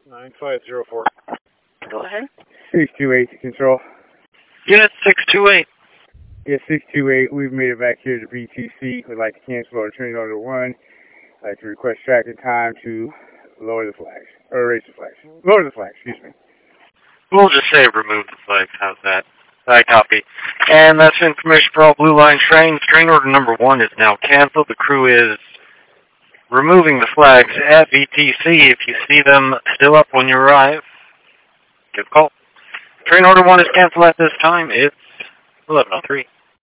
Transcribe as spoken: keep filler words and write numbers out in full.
nine five zero four. Go ahead. six two eight to control. Unit six two eight. Yeah, six two eight, we've made it back here to B T C. We'd like to cancel our training order one. I'd like to request tracking time to lower the flags. Or raise the flags. Lower the flags, excuse me. We'll just say remove the flags. How's that? I copy. And that's information for all Blue Line trains. Train order number one is now canceled. The crew is removing the flags at B T C. If you see them still up when you arrive, give a call. Train order one is canceled at this time. It's eleven oh three.